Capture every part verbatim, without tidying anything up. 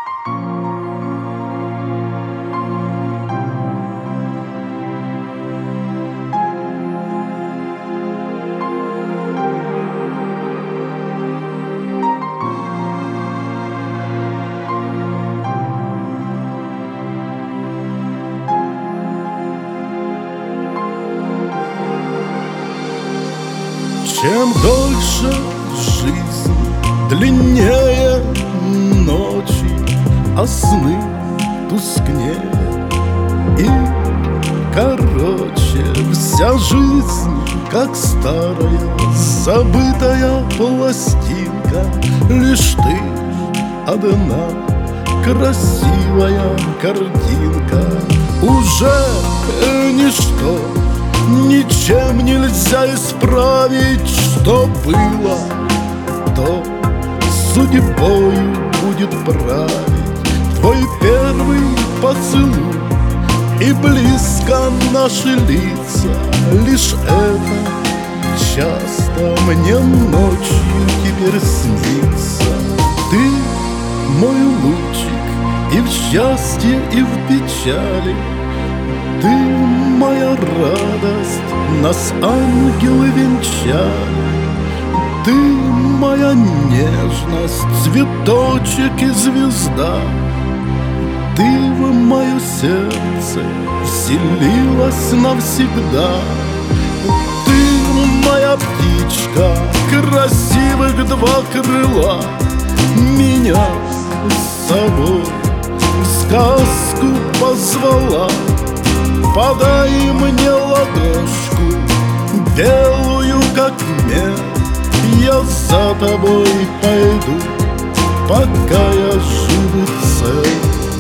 Чем дольше жизнь, длиннее ночи, а сны тускнее и короче. Вся жизнь, как старая забытая пластинка, лишь ты одна красивая картинка. Уже ничто ничем нельзя исправить, что было, то судьбою будет править. Твой первый поцелуй и близко наши лица, лишь это часто мне ночью теперь снится. Ты мой лучик и в счастье, и в печали, ты моя радость, нас ангелы венчали. Ты моя нежность, цветочек и звезда. Ты в мое сердце вселилась навсегда. Ты моя птичка, красивых два крыла, меня с собой в сказку позвала. Подай мне ладошку, белую как мел, я за тобой пойду, пока я жив и цел.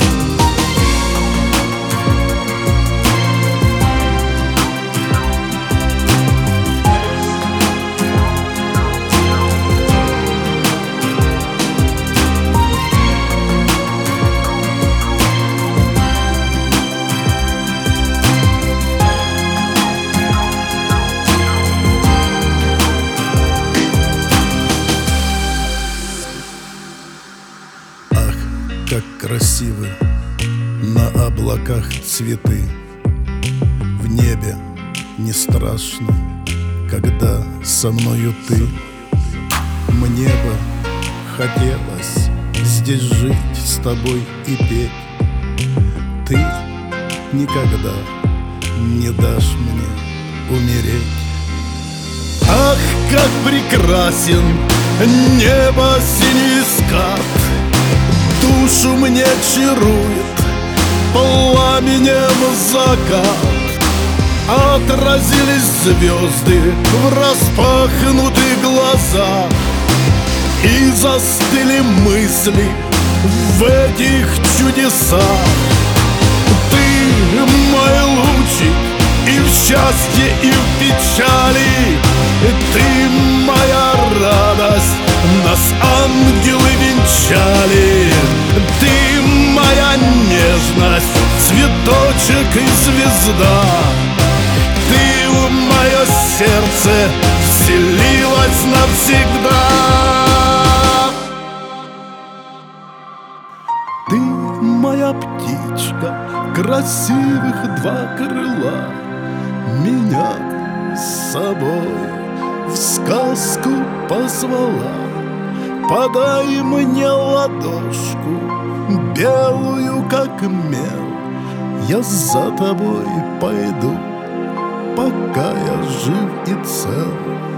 Как красивы на облаках цветы, в небе не страшно, когда со мною ты. Мне бы хотелось здесь жить с тобой и петь. Ты никогда не дашь мне умереть. Ах, как прекрасен небо синий скат, душу мне чарует пламенем закат. Отразились звезды в распахнутые глаза, и застыли мысли в этих чудесах. Ты мой лучик и в счастье, и в печали, ты моя радость, нас ангелы венчали. Ты моя нежность, цветочек и звезда. Ты в мое сердце вселилась навсегда. Ты моя птичка, красивых два крыла, меня с собой в сказку позвала. Подай мне ладошку, белую как мел, я за тобой пойду, пока я жив и цел.